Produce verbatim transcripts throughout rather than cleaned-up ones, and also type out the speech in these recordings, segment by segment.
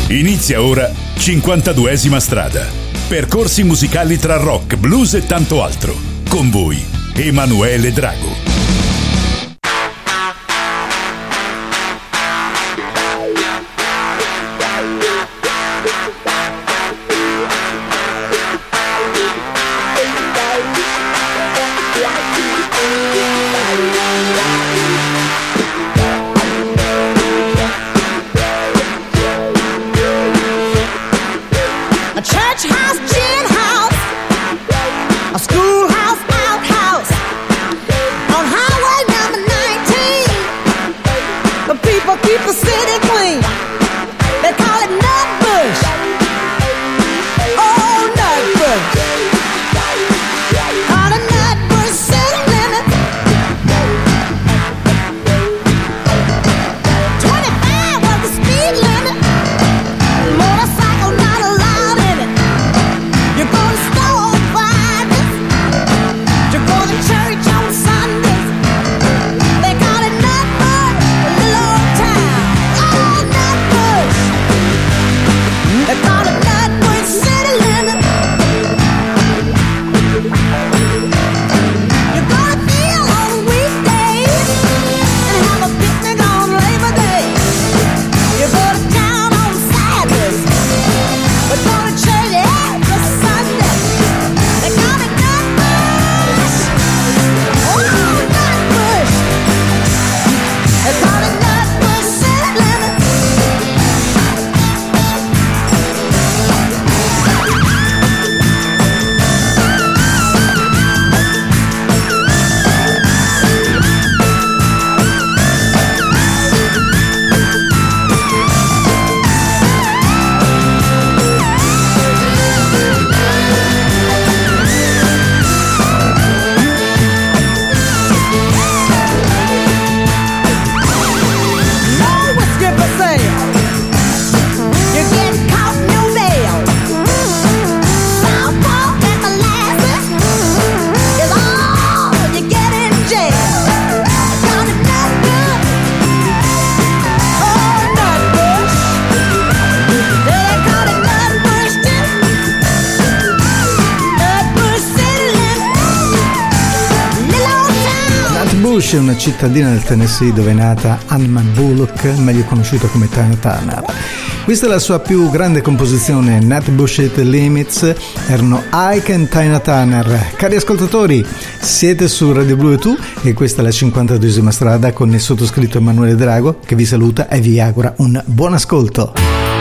Inizia ora cinquantaduesima strada. Percorsi musicali tra rock, blues e tanto altro. Con voi, Emanuele Drago. È una cittadina del Tennessee dove è nata Anna Bullock, meglio conosciuta come Tina Turner. Questa è la sua più grande composizione, Nat Bullshit Limits. Erano Ike and Tina Turner. Cari ascoltatori, siete su Radio Blu e Tu e questa è la cinquantaduesima strada con il sottoscritto Emanuele Drago che vi saluta e vi augura un buon ascolto.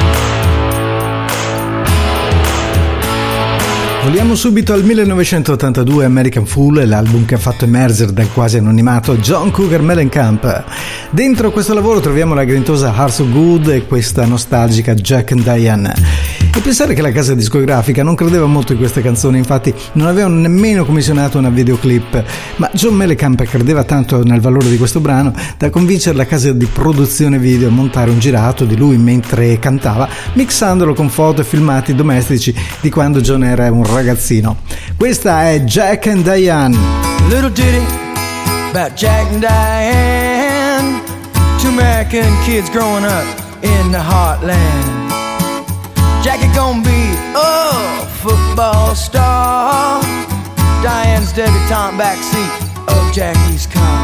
Voliamo subito al millenovecentottantadue, American Fool è l'album che ha fatto emergere dal quasi anonimato John Cougar Mellencamp. Dentro questo lavoro troviamo la grintosa Heart So Good e questa nostalgica Jack and Diane. E pensare che la casa discografica non credeva molto in queste canzoni, infatti non avevano nemmeno commissionato una videoclip, ma John Mellencamp credeva tanto nel valore di questo brano da convincere la casa di produzione video a montare un girato di lui mentre cantava, mixandolo con foto e filmati domestici di quando John era un ragazzino. Questa è Jack and Diane. Little ditty about Jack and Diane, two American kids growing up in the heartland. Jackie gonna be a football star, Diane's debutante backseat of Jackie's car.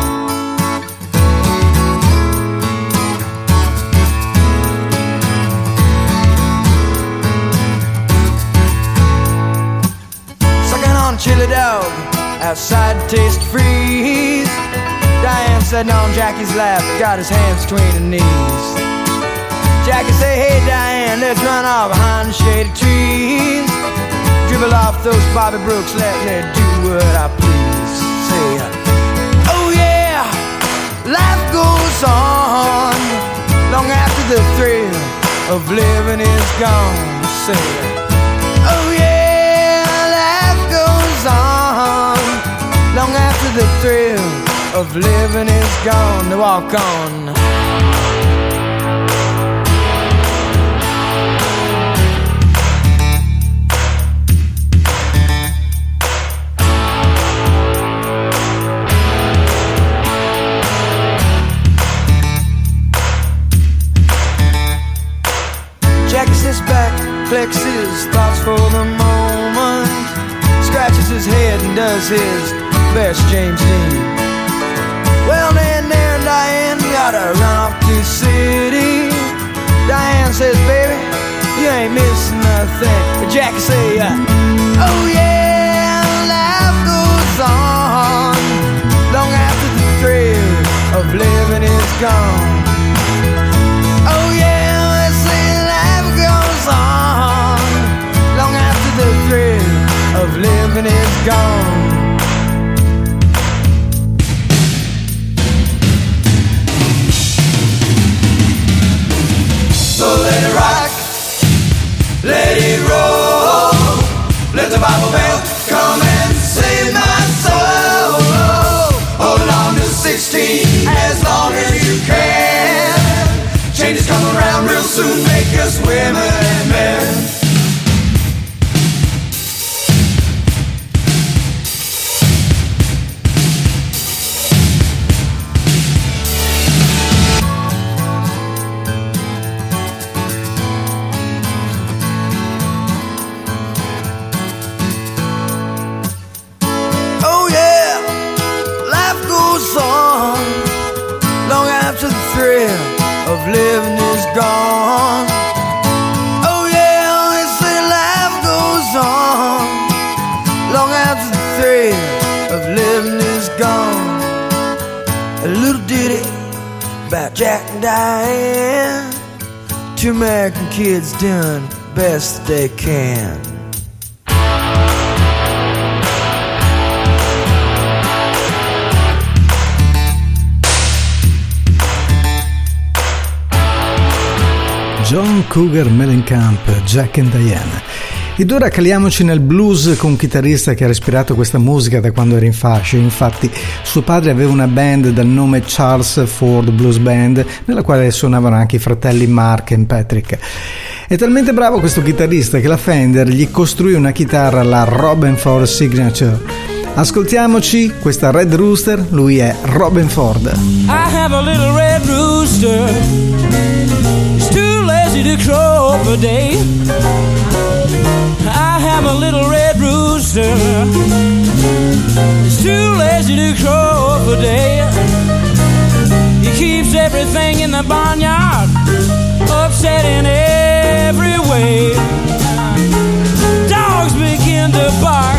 Chili dog outside to taste freeze. Diane sitting on Jackie's lap, got his hands between her knees. Jackie say, hey Diane, let's run off behind the shady trees. Dribble off those Bobby Brooks, let me do what I please. Say, oh yeah, life goes on long after the thrill of living is gone. Say, oh yeah, on long after the thrill of living is gone. To walk on. collects his thoughts for the moment, scratches his head and does his best James Dean. Well, then there Diane gotta run off to the city. Diane says, baby, you ain't missing nothing. Jackie say, uh, oh yeah, life goes on long after the thrill of living is gone. Oh yeah, they say life goes on long after the thrill of living is gone. So let it rock, let it roll, let the Bible bell come and save my soul. Hold on to sixteen as long as you can. Changes come around real soon, make us women and men. Of living is gone. Oh yeah, they say life goes on long after the thrill of living is gone. A little ditty about Jack and Diane, two American kids doing best they can. John Cougar Mellencamp, Jack and Diane. Ed ora caliamoci nel blues con un chitarrista che ha respirato questa musica da quando era in fasce. Infatti suo padre aveva una band dal nome Charles Ford Blues Band, nella quale suonavano anche i fratelli Mark e Patrick. È talmente bravo questo chitarrista che la Fender gli costruì una chitarra, la Robben Ford Signature. Ascoltiamoci questa Red Rooster, lui è Robben Ford. I have a little red rooster, it's too lazy to crow per day. I have a little red rooster, it's too lazy to crow per day. He keeps everything in the barnyard upset in every way. Dogs begin to bark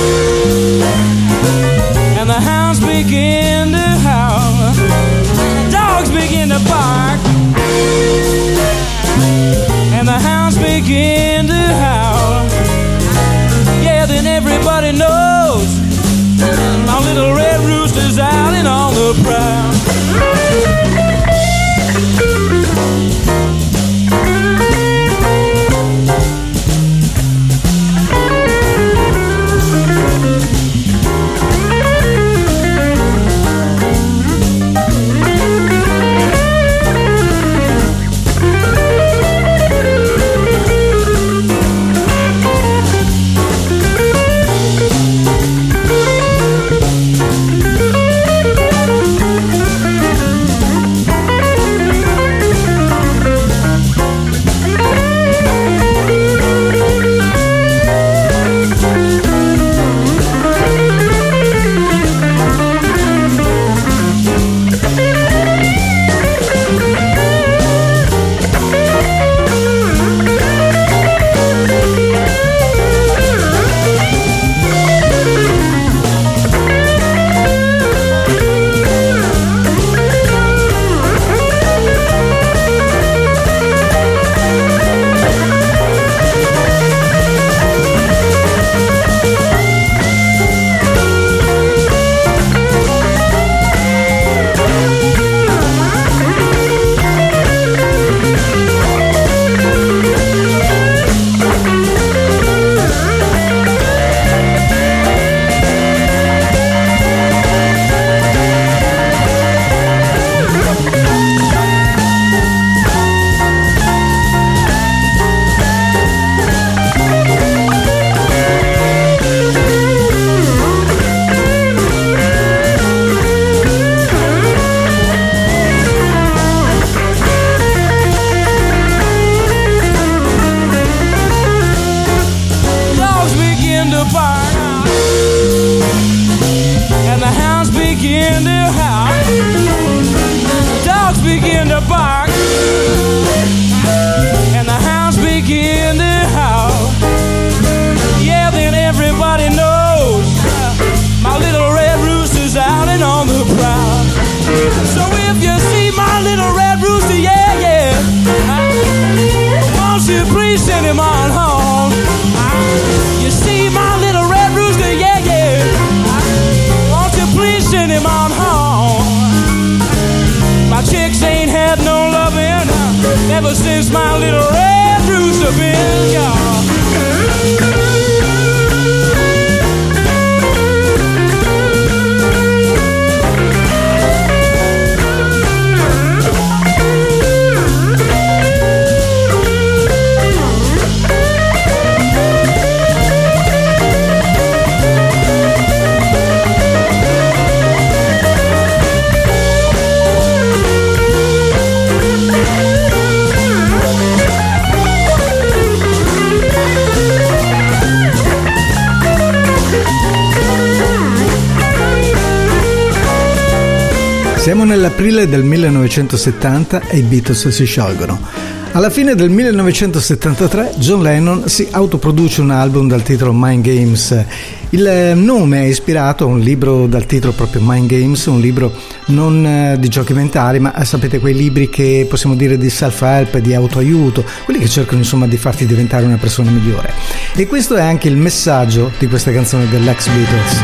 and the hounds begin to howl. Dogs begin to bark and the hounds begin to howl. Yeah, then everybody knows my little red rooster's out and on the prowl. him on home. You see my little red rooster, yeah, yeah. Won't you please send him on home? My chicks ain't had no loving ever since my little red rooster been gone. Siamo nell'aprile del millenovecentosettanta e i Beatles si sciolgono. Alla fine del millenovecentosettantatré John Lennon si autoproduce un album dal titolo Mind Games. Il nome è ispirato a un libro dal titolo proprio Mind Games, un libro non eh, di giochi mentali, ma sapete quei libri che possiamo dire di self-help, di autoaiuto, quelli che cercano insomma di farti diventare una persona migliore. E questo è anche il messaggio di questa canzone dell'ex Beatles.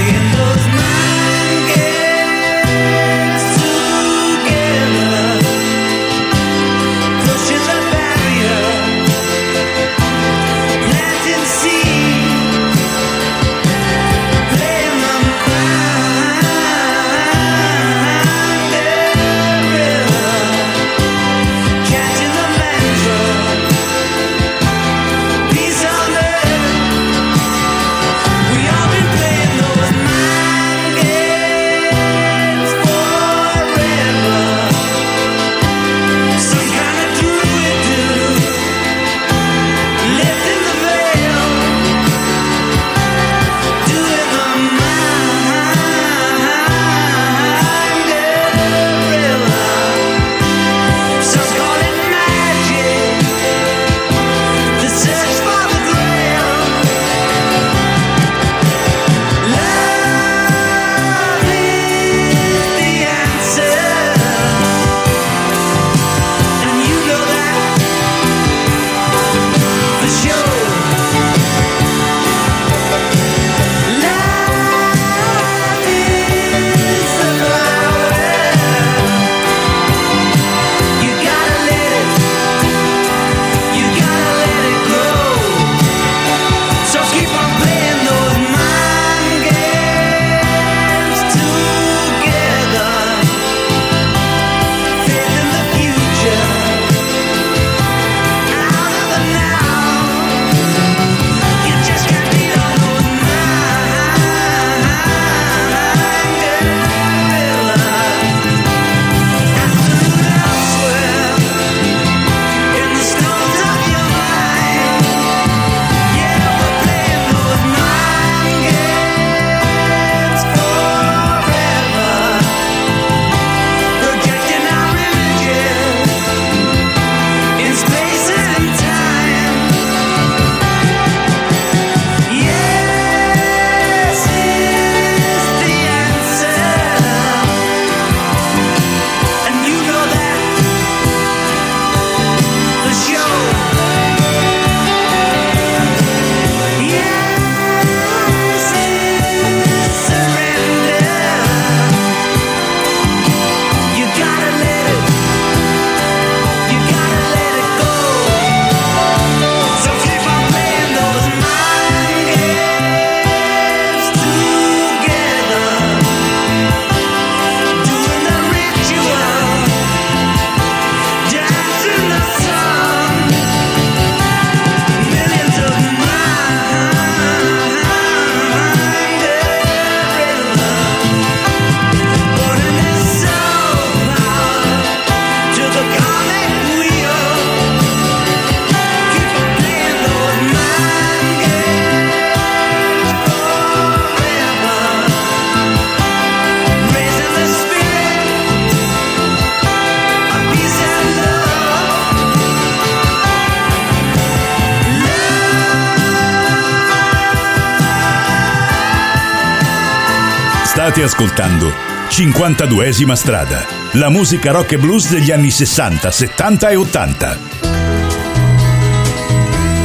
State ascoltando cinquantaduesima strada, la musica rock e blues degli anni sessanta, settanta e ottanta.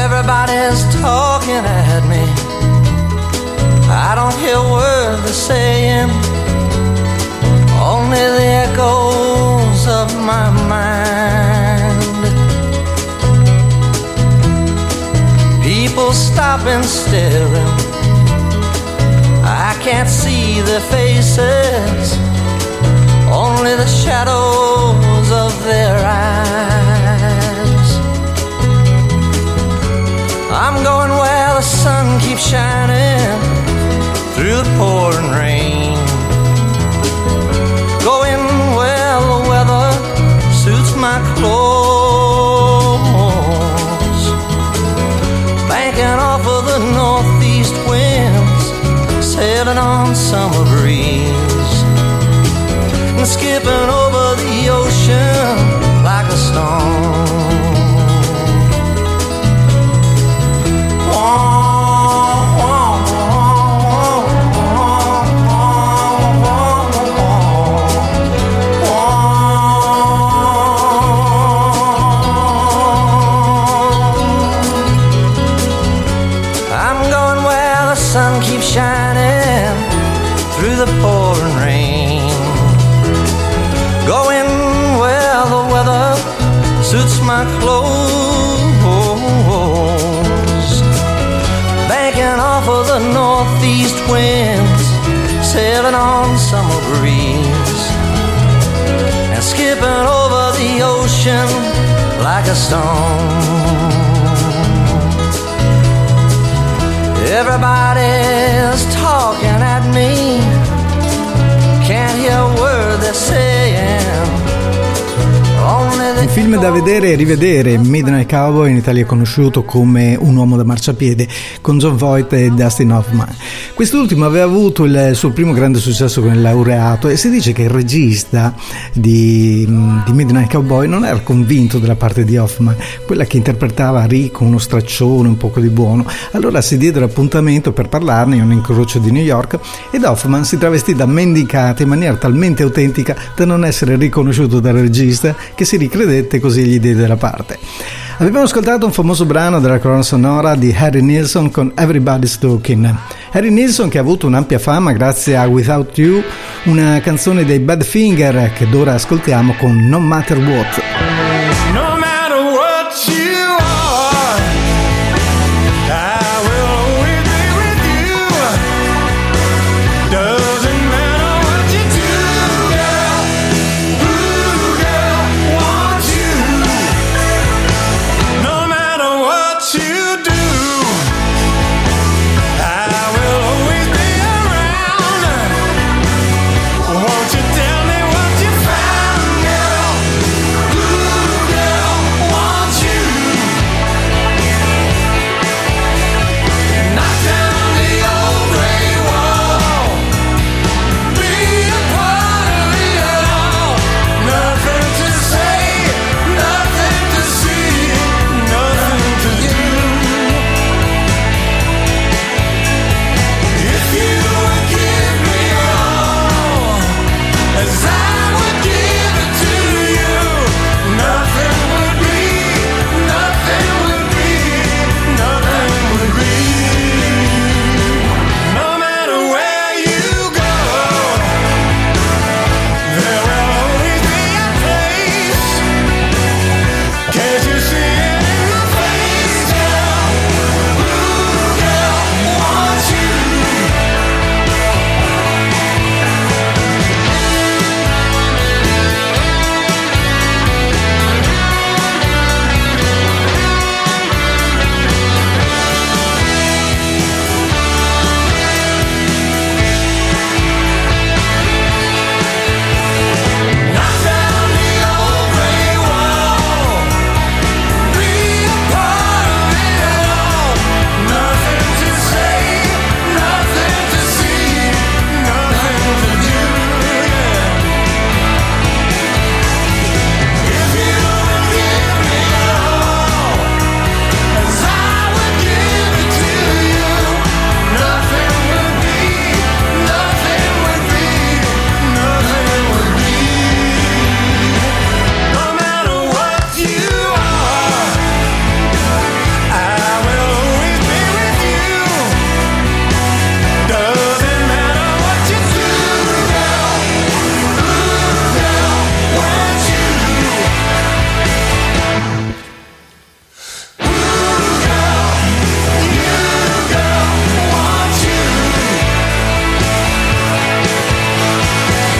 Everybody's talking at me. I don't hear a word they're saying, only the echoes of my mind. People stopping, staring. I can't see their faces, only the shadows of their eyes. I'm going where the sun keeps shining through the pouring rain, going where the weather suits my clothes, banking off of the northeast winds, sailing on summer breeze, and skipping over the ocean like a stone. Shining through the pouring rain, going where the weather suits my clothes, banking off of the northeast winds, sailing on summer breeze, and skipping over the ocean like a stone. Everybody's talking at me, can't hear a word they're saying. Un film da vedere e rivedere, Midnight Cowboy, in Italia conosciuto come Un uomo da marciapiede, con Jon Voight e Dustin Hoffman. Quest'ultimo aveva avuto il suo primo grande successo con Il laureato, e si dice che il regista di, di Midnight Cowboy non era convinto della parte di Hoffman, quella che interpretava Rick, uno straccione, un poco di buono. Allora si diede l'appuntamento per parlarne in un incrocio di New York, ed Hoffman si travestì da mendicato in maniera talmente autentica da non essere riconosciuto dal regista, che si ricredette, così gli diede la parte. Abbiamo ascoltato un famoso brano della colonna sonora di Harry Nilsson con Everybody's Talking. Harry Nilsson, che ha avuto un'ampia fama grazie a Without You, una canzone dei Badfinger che d'ora ascoltiamo con No Matter What. No matter what you are, I will always be with you. Doesn't matter what you do, girl. Ooh, girl, want you. No matter what you do, I will always be around. Won't you tell me what you found, girl? Ooh,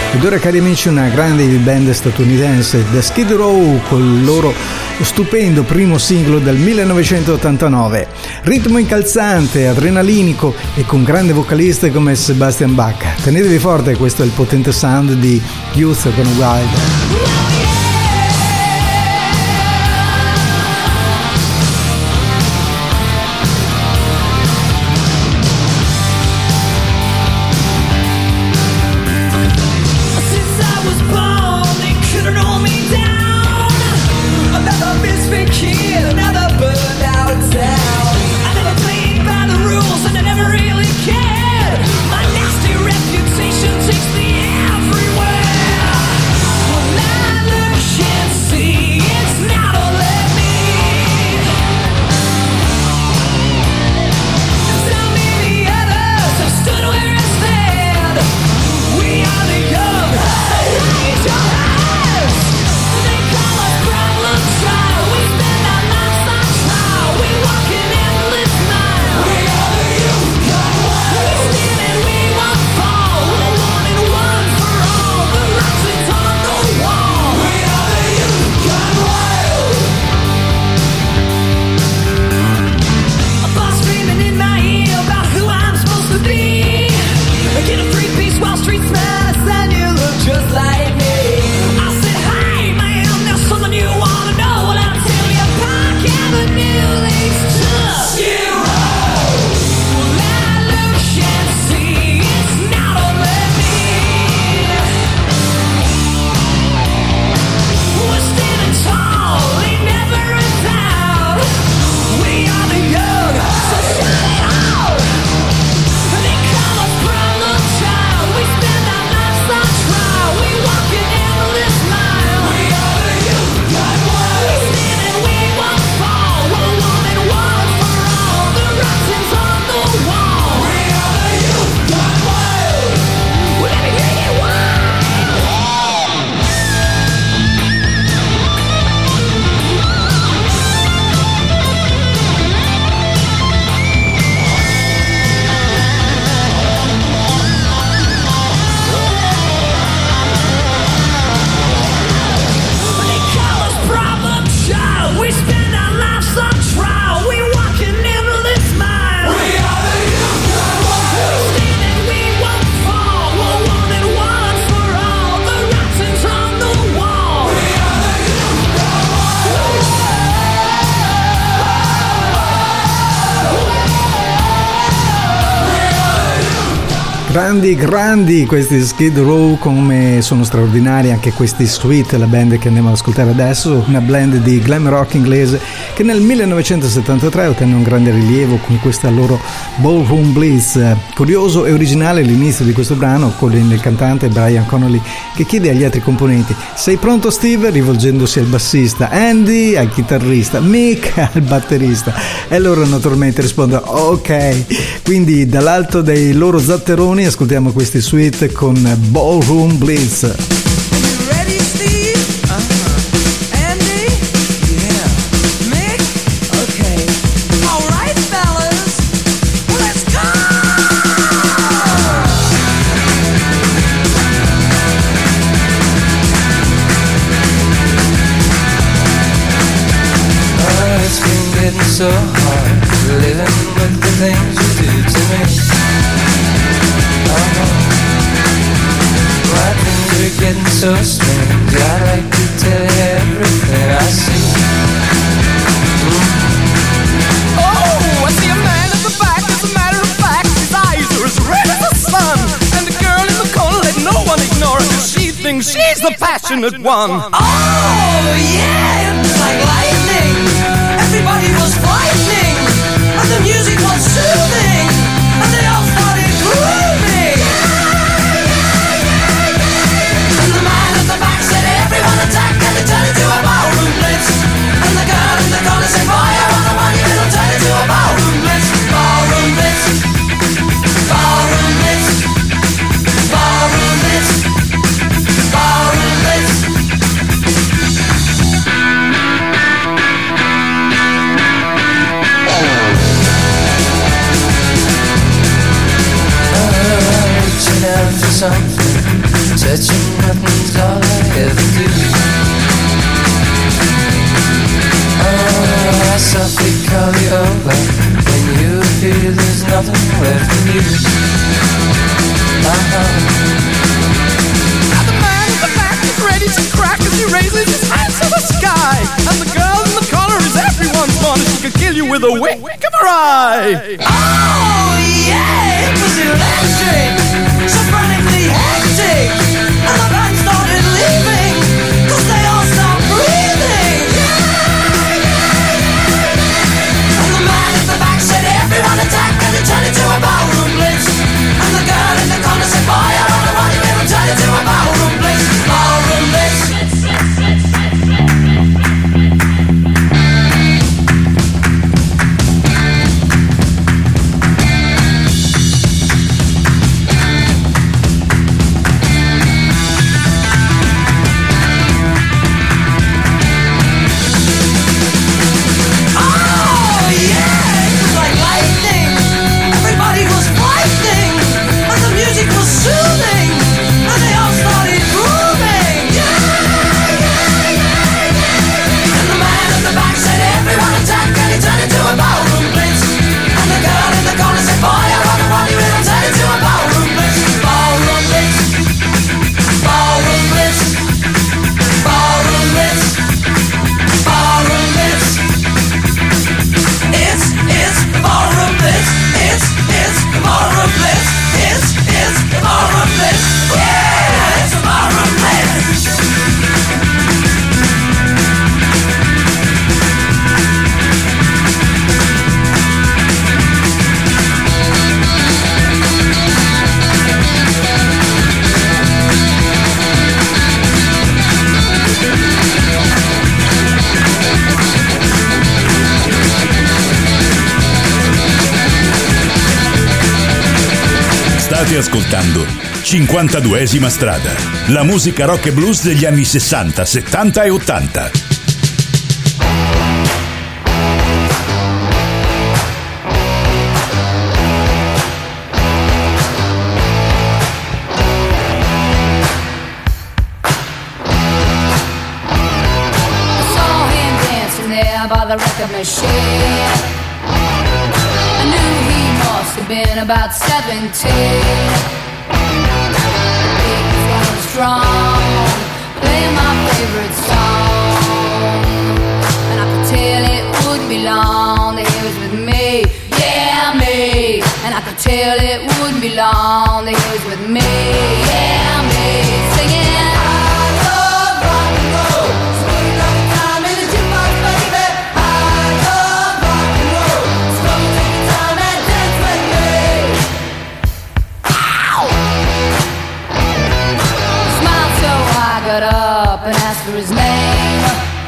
Ed ora, cari amici, una grande band statunitense, The Skid Row, con il loro stupendo primo singolo del millenovecentottantanove. Ritmo incalzante, adrenalinico e con grande vocalista come Sebastian Bach. Tenetevi forte, questo è il potente sound di Youth Gone Wild. Grandi, grandi questi Skid Row, come sono straordinari anche questi Sweet, la band che andiamo ad ascoltare adesso, una blend di glam rock inglese che nel millenovecentosettantatré ottenne un grande rilievo con questa loro Ballroom Blitz. Curioso e originale l'inizio di questo brano con il cantante Brian Connolly che chiede agli altri componenti: sei pronto Steve? Rivolgendosi al bassista, Andy al chitarrista, Mick al batterista, e loro naturalmente rispondono ok. Quindi dall'alto dei loro zatteroni ascoltiamo questi Sweet con Ballroom Blitz. Ready, Steve? Uh-huh. Andy? Yeah. Mick? Okay. All right, fellas. Let's go! Oh, it's been getting so hard living with the things you do to me. My things are getting so strange. I'd like to tell you everything I see. Oh, I see a man at the back. As a matter of fact, his eyes are as red as the sun. And the girl in the corner, let no one ignore her, 'cause she thinks she's the passionate one. Oh, yeah, it was like lightning. Everybody was frightening, and the music was soothing, and they all started grooving. And the man at the back said, everyone attack, and they turned into a ballroom blitz. And the girl in the corner said, fire on the one, it'll turn into a ballroom blitz. Ballroom blitz. Ballroom blitz. Ballroom blitz. Ballroom blitz. Touching nothing's all I ever do. Oh, I softly call you over when you feel there's nothing left of you. Uh-huh. Now the man in the back is ready to crack as he raises his hands to the sky. And the girl in the corner is everyone's one. She could kill you with a wink of her eye. Oh, yeah, it was electric, so frantically hectic. And the band started leaving, cause they all stopped breathing. And the man in the back said, everyone attack, and it turned into a ballroom blitz. And the girl in the corner said, boy, I don't know what it will turn into a ballroom blitz. Ballroom blitz. State ascoltando cinquantaduesima strada, la musica rock e blues degli anni sessanta, settanta e ottanta. By the record machine, I knew he must have been about seventeen. Big, strong, strong, playing my favorite song, and I could tell it wouldn't be long that he was with me, yeah me. And I could tell it wouldn't be long that he was with me, yeah me, singing. Got up and asked for his name.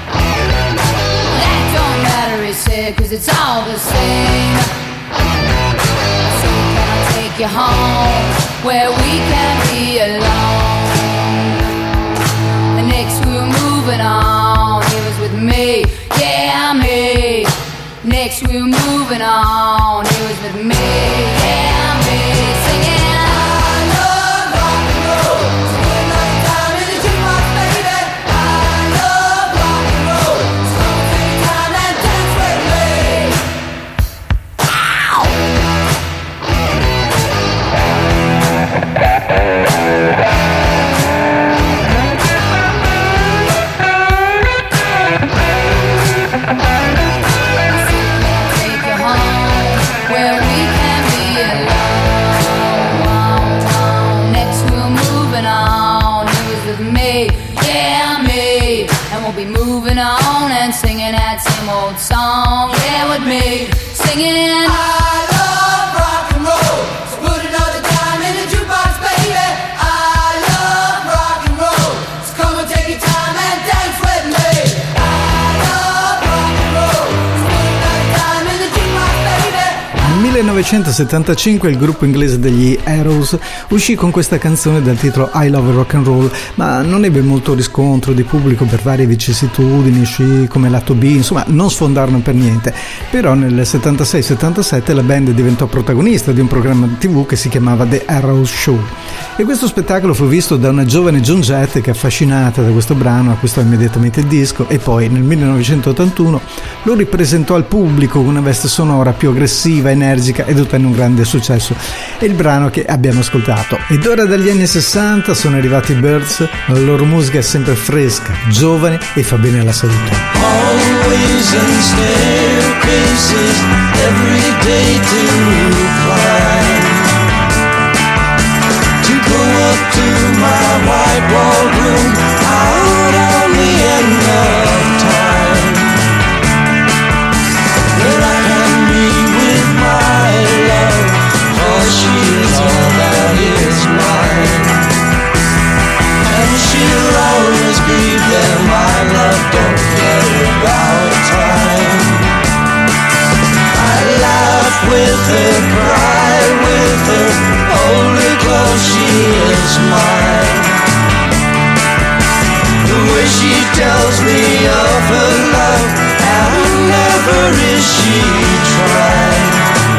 That don't matter, he said, cause it's all the same. So can I take you home where we can be alone? And next we were moving on, he was with me, yeah me. Next we were moving on, he was with me, yeah me. Singing. Moving on and singing that same old song, yeah, with me, singing. I love rock and roll, so put another dime in the jukebox, baby. I love rock and roll, so come and take your time and dance with me. I love rock and roll, so put another dime in the jukebox, baby. Nel millenovecentosettantacinque il gruppo inglese degli Arrows uscì con questa canzone dal titolo I Love Rock and Roll, ma non ebbe molto riscontro di pubblico per varie vicissitudini, uscì come lato B, insomma non sfondarono per niente. Però nel settantasei settantasette la band diventò protagonista di un programma tivù che si chiamava The Arrows Show, e questo spettacolo fu visto da una giovane Joan Jett che, affascinata da questo brano, acquistò immediatamente il disco e poi nel millenovecentottantuno lo ripresentò al pubblico con una veste sonora più aggressiva, energica, ed ottenne un grande successo. È il brano che abbiamo ascoltato. Ed ora dagli anni sessanta sono arrivati i Byrds, la loro musica è sempre fresca, giovane e fa bene alla salute. Always in staircases, every day to climb, to go up to my white walled room, out on the end of time, where I can be with my love, for she is all that is mine, and she'll always be there, my love, don't care about time. I laugh with her, cry with her, hold her close, she is mine. The way she tells me of her love, and never is she tried.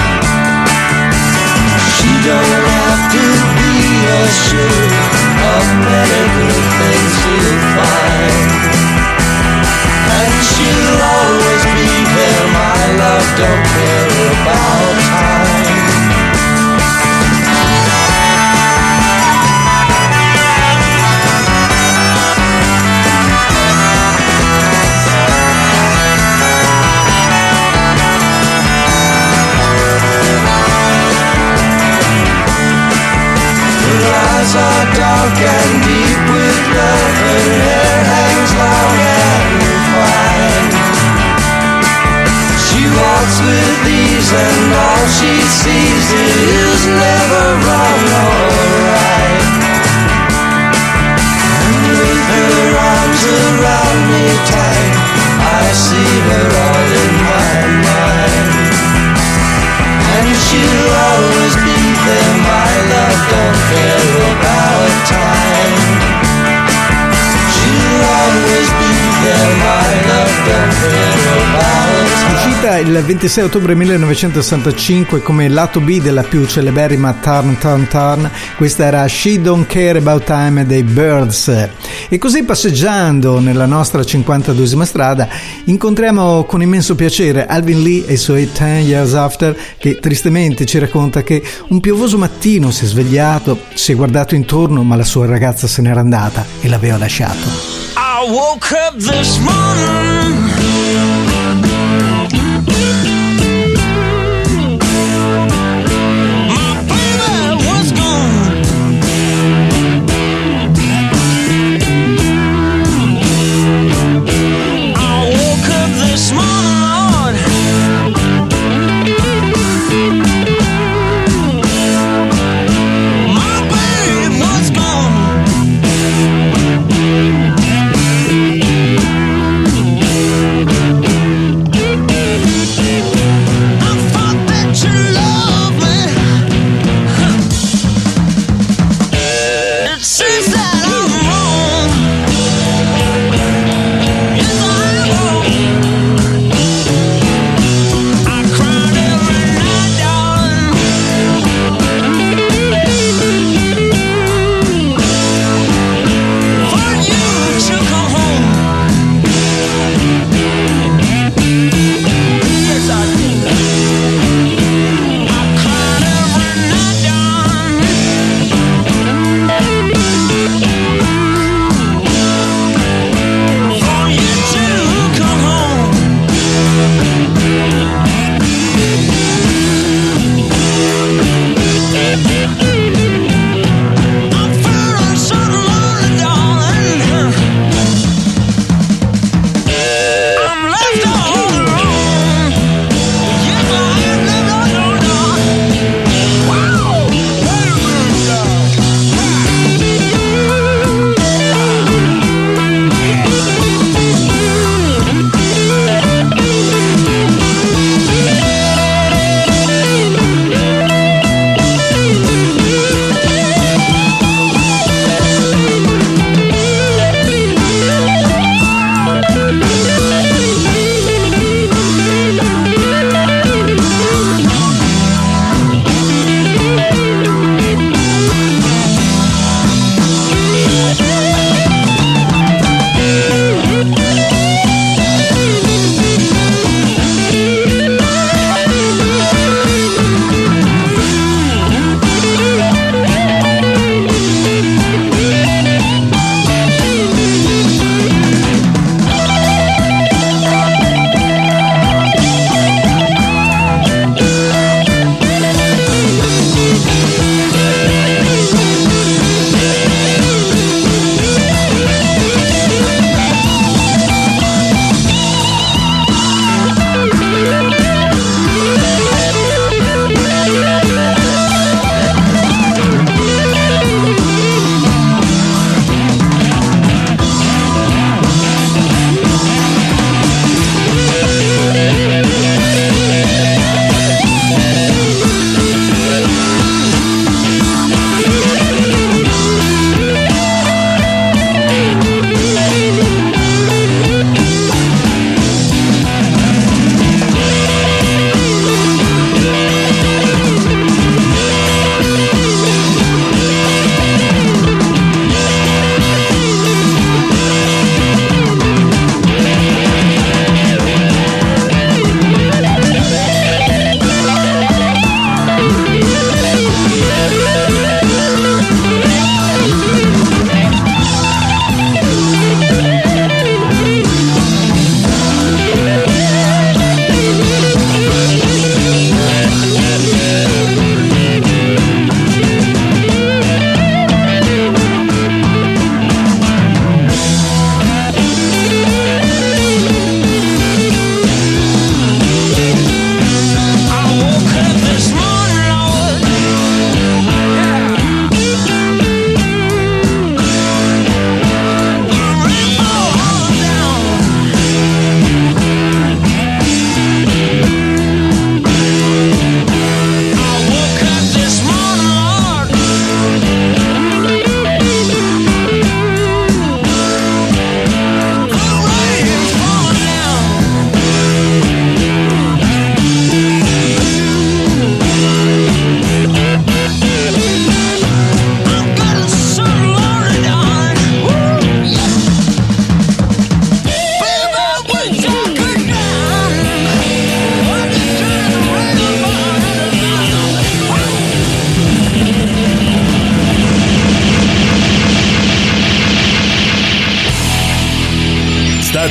She don't have to be assured of many good things to find, and she'll always be there, my love, don't care about time. Her eyes are dark and deep with love, her hair hangs long and fine. She walks with ease and all she sees is never wrong or right. And with her arms around me tight, I see her all in my mind. And she'll always be there, my love, don't care about time. She'll always be there, my love, don't care about time. Uscita il ventisei ottobre millenovecentosessantacinque come lato B della più celeberrima Turn Turn Turn, questa era She Don't Care About Time dei Byrds. E così, passeggiando nella nostra cinquantaduesima strada, incontriamo con immenso piacere Alvin Lee e i suoi Ten Years After, che tristemente ci racconta che un piovoso mattino si è svegliato, si è guardato intorno, ma la sua ragazza se n'era andata e l'aveva lasciato. I woke up this morning, my baby was gone. I woke up this morning, Lord, my baby was gone.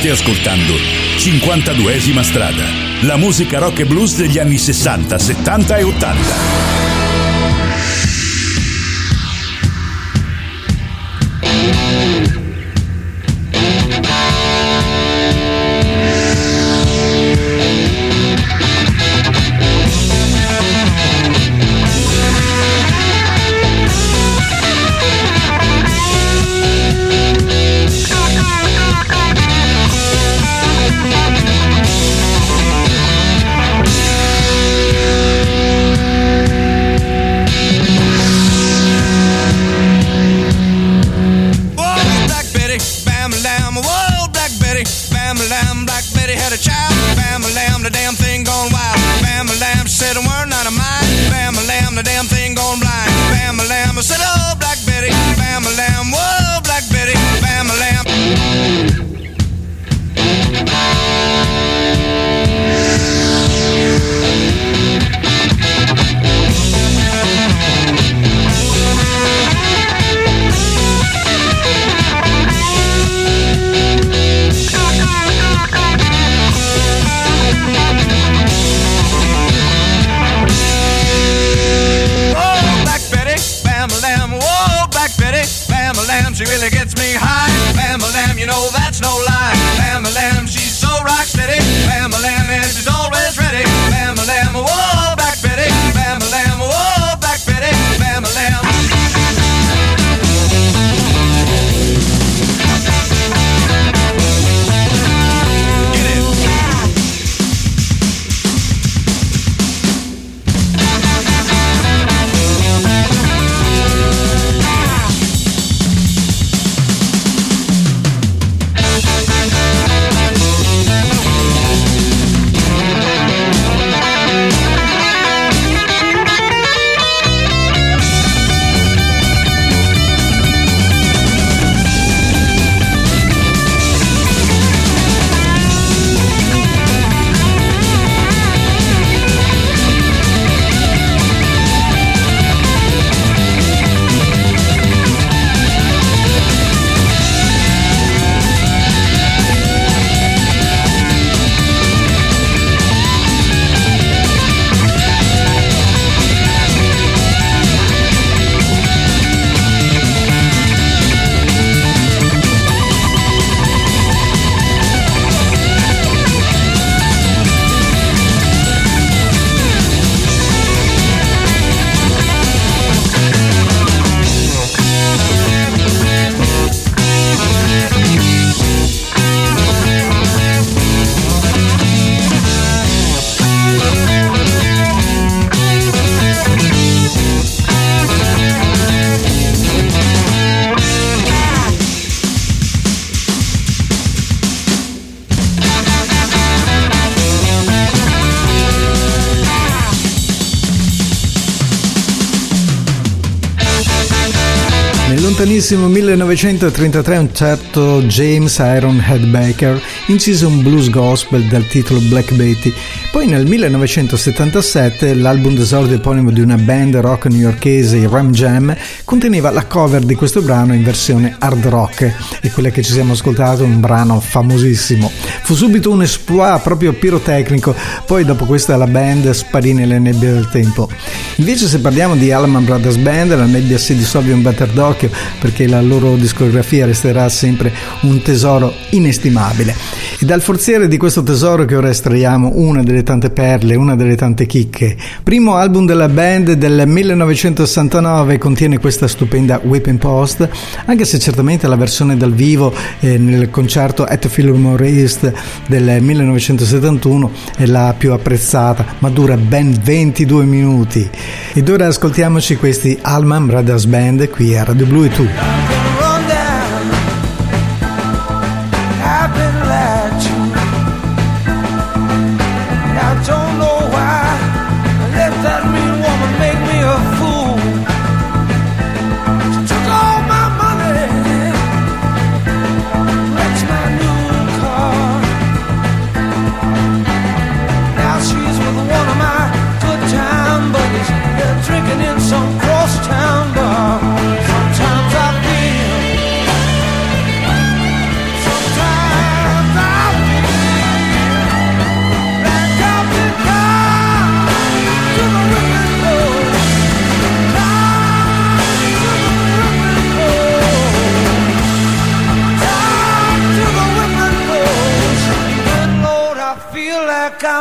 State ascoltando cinquantaduesima strada, la musica rock e blues degli anni sessanta, settanta e ottanta. She really gets me high. Bam-a-lam, you know that's no lie. Bam-a-lam, she's so rock steady. Bam-a-lam, and she's always ready. Bam-a-lam, whoa, Black Betty. Bam-a-lam, whoa, Black Betty. Bam-a-lam. Lontanissimo millenovecentotrentatré un certo James Ironhead Baker incise un blues gospel dal titolo Black Betty. Poi nel millenovecentosettantasette l'album d'esordio eponimo di una band rock newyorkese, i Ram Jam, conteneva la cover di questo brano in versione hard rock, e quella che ci siamo ascoltato è un brano famosissimo. Fu subito un exploit proprio pirotecnico, poi dopo questa la band sparì nelle nebbie del tempo. Invece se parliamo di Allman Brothers Band, la nebbia si dissolve un batter d'occhio, perché la loro discografia resterà sempre un tesoro inestimabile. E dal forziere di questo tesoro che ora estraiamo una delle tante perle, una delle tante chicche. Primo album della band del millenovecentosessantanove contiene questa stupenda Whipping Post, anche se certamente la versione dal vivo eh, nel concerto at Fillmore East del millenovecentosettantuno è la più apprezzata, ma dura ben ventidue minuti. Ed ora ascoltiamoci questi Allman Brothers Band qui a Radio Blu e Tu. Drinking in some cross town bar. Sometimes I feel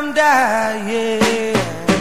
I'm dying.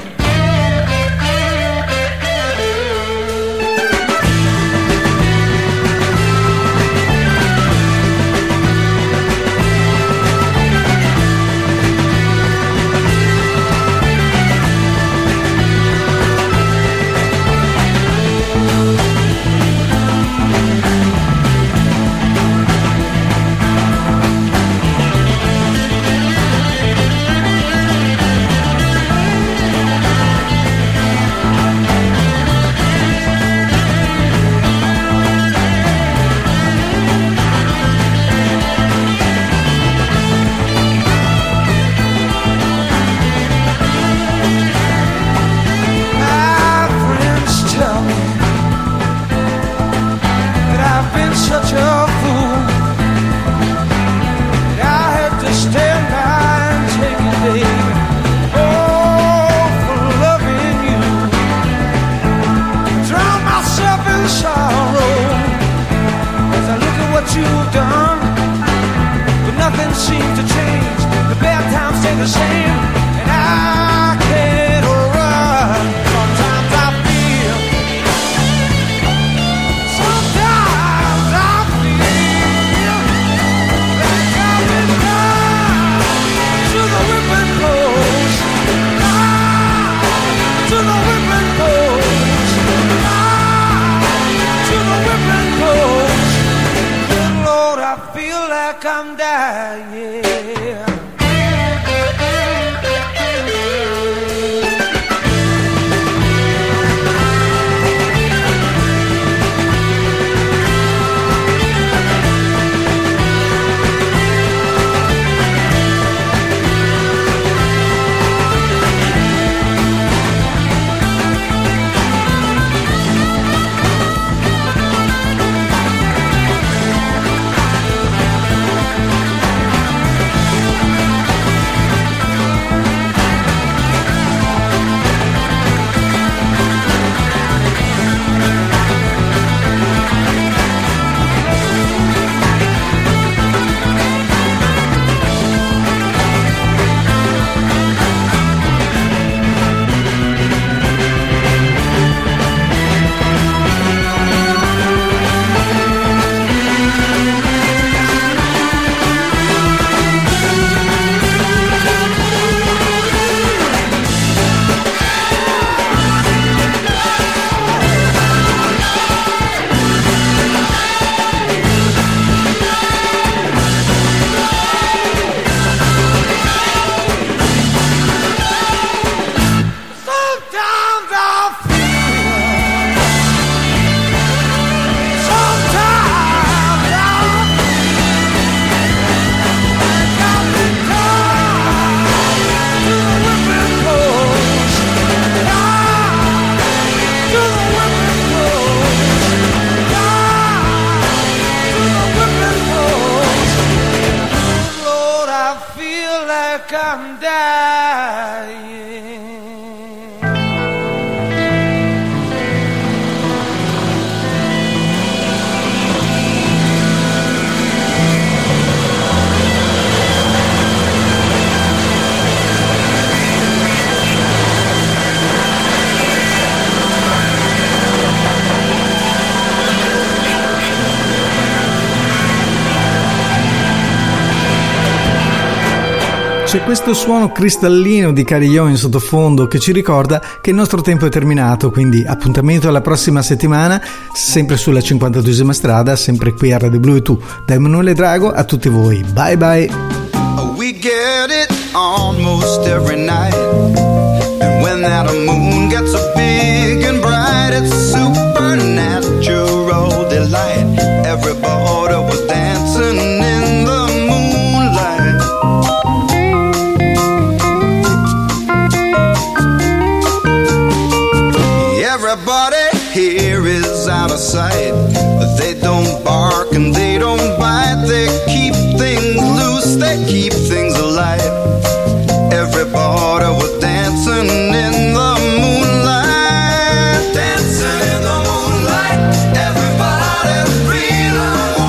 Such a fool that I had to stand by and take it, baby. Oh, for loving you, drown myself in sorrow as I look at what you've done. But nothing seems to change. The bad times stay the same, and I can't run. Sometimes I feel. Sometimes I I'm dying. I'm dying. C'è questo suono cristallino di Carillon in sottofondo che ci ricorda che il nostro tempo è terminato, quindi appuntamento alla prossima settimana, sempre sulla cinquantaduesima strada, sempre qui a Radio Blu e Tu. Da Emanuele Drago a tutti voi, bye bye. We get it almost every night, and when that moon gets so big and bright, it's supernatural delight. Everybody was dancing in the moonlight. Everybody here is out of sight. They don't bark and they don't bite. They keep things loose, they keep things alive. Everybody was dancing in the moonlight. Dancing in the moonlight. Everybody freedom.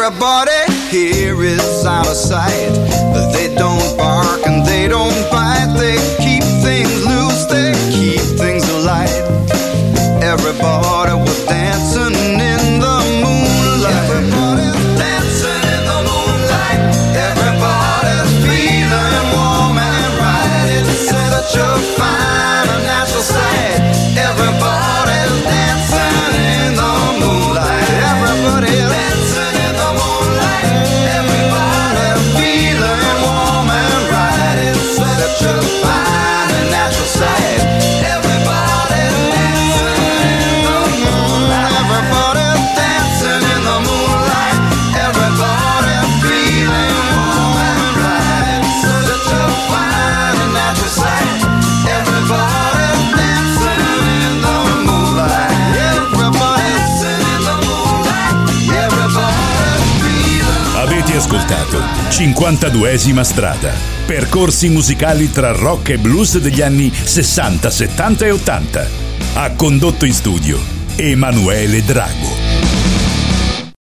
Everybody here is out of sight. They don't bark and they don't bite. They keep things loose, they keep things alive. Everybody was dancing in the moonlight. Everybody's dancing in the moonlight. Everybody's feeling warm and right. It's such a fine and natural sight. Everybody's dancing in the moonlight. Everybody's dancing in the moonlight. Everybody's feeling warm and right. It's such a fine and natural sight. Everybody's dancing in the moonlight. Everybody's dancing in the moonlight. Everybody's feeling warm and right. It's such a fine and natural sight. Everybody's dancing in the moonlight. Everybody's dancing in the moonlight. Everybody's feeling. Avete ascoltato cinquantaduesima strada. Percorsi musicali tra rock e blues degli anni sessanta, settanta e ottanta. Ha condotto in studio Emanuele Drago.